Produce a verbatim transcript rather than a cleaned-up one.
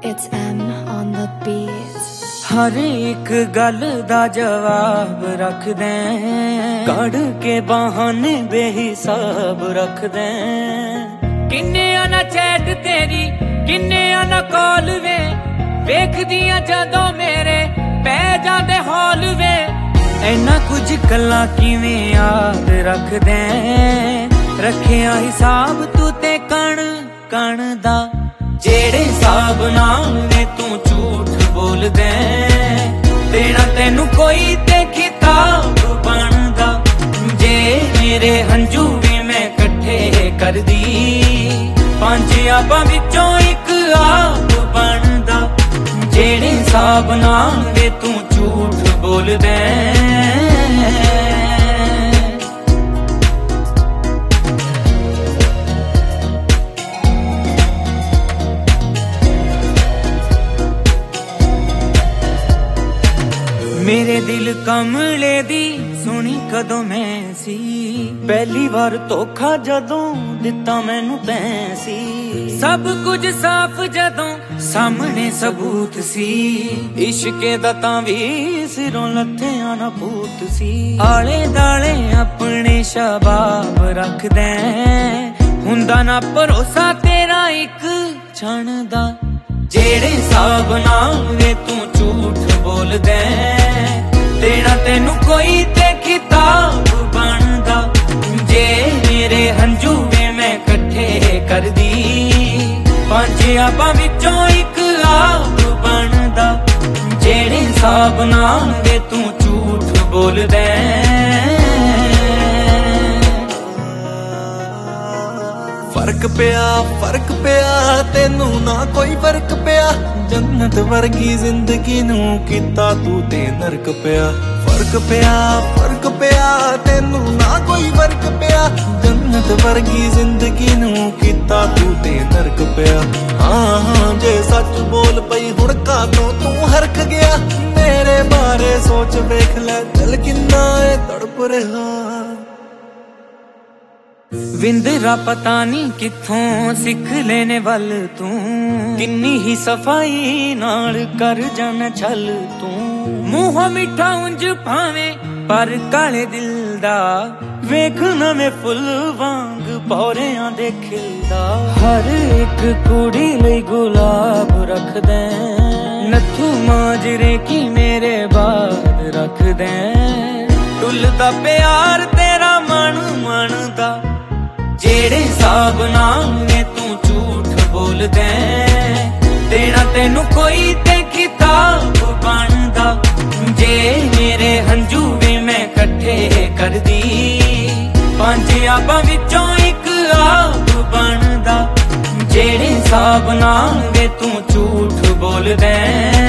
It's M on the beat. हर एक गल दा जवाब रख दें, कड़ के बहाने बेहिसाब रख दें। किन्ने आना चैट तेरी किन्ने आना कॉल वे, वेख दिया जदों मेरे पै जांदे हॉल वे। इन्ना कुछ गल्लां किवें याद रख दें, रखिया हिसाब तू ते कण कण दा। जेड़े हिसाब नाल ने तू झूठ बोल दे, तेरा तेनू कोई ते किताब बनदा। जे मेरे हंजू भी मैं कट्ठे कर दी, पंज आबां विचों इक आप बनदा। जेड़े हिसाब नाल ने तू झूठ बोल दे, मेरे दिल कमले दी सुनी कदों मैं सी। पहली बार धोखा जदों दिता मैनू तैं सी। सब कुछ साफ जदों सामने सबूत सी, इश्के दा तां वी सिरों लत्थियां ना भूत सी। आले दाले अपने शबाब रख दें, हुंदा ना भरोसा तेरा इक क्षण दा। जेड़े हिसाब नाल वे तू झूठ बोल दे, तेरा तेनू कोई ते किताब बनदा। जे मेरे हंजू वे मैं कट्ठे कर दी, पंज आबां विचों इक आप बनदा। जेड़े हिसाब नाल वे तू झूठ बोल दे, फर्क पिया फर्क पिया तेनू ना कोई फर्क पिया। जन्नत वर्गी जिंदगी नू किता तू ते नरक पिया। फर्क पिया फर्क पिया तेनू ना कोई फर्क पिया। जन्नत वर्गी जिंदगी नू किता तू ते नरक पिया। हाँ हाँ जे सच बोल पई हुण कातों तू हरक गया। मेरे बारे सोच वेख ले दिल किन्ना ए तड़प रहा। विंदरा पता नहीं किथों सिख लेने वाल तू, किन्नी ही सफाई नाल कर जाना छल तू। मुँह मिठा उंज भावे पर काले दिल दा, वेख नवें फुल वांग पौरियां दे खिलदा। हर एक कुड़ी लई गुलाब रख दे, नथू माजरे की मेरे बाद रख दे। टुलदा प्यार तेरा मन मन दा, जेड़े हिसाब नाल ने तू झूठ बोल दे, तेरा तेनू कोई ते किताब बनदा। जे मेरे हंजू भी मैं कट्ठे कर दी, पंज आबां विचों इक आप बनदा। जेड़े हिसाब नाल ने तू झूठ बोल दे।